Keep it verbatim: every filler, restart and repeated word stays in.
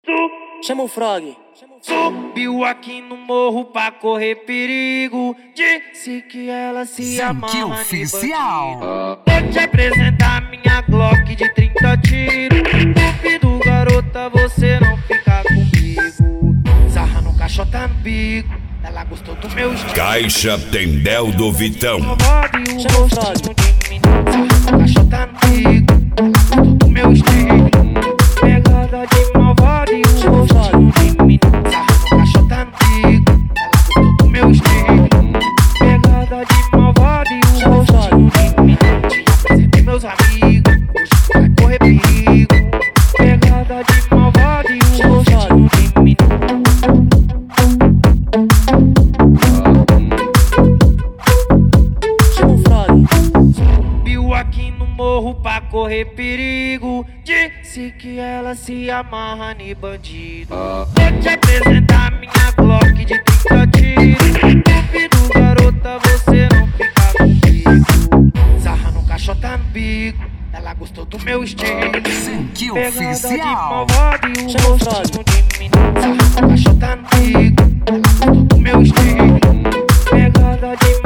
Chama o Frog. Subiu aqui no morro pra correr perigo. Disse que ela se amarra oficial. Vou te apresentar minha Glock de trinta tiros. Duvido, garota, você não ficar comigo. Sarra no caixota no bico. Ela gostou do meu estilo. Caixa Tendel do Vitão. Chama o Frog. Sarra no caixota no bico. Ela gostou do meu estilo. Pegada de malvado e o Chama o Frog. Sarra no caixota no bico. Ela gostou do meu estilo. Pegada de malvado e o Chama o Frog. Te apresentei meus amigos. Hoje vai correr perigo. Pegada de malvado e o Chama o Frog. Chama o Frog. Subiu aqui no morro pra correr perigo. Disse que ela se amarra ni bandido. Vou te apresentar minha Glock de trinta tiros. Duvido, garota, você não ficar comigo. Sarra no caixota no bico. Ela gostou do meu estilo. Que Pegada de oficial. malvado e o Chama o rosto Frog. de menino. Sarra no caixota no bico. Ela gostou do meu estilo. Pegada de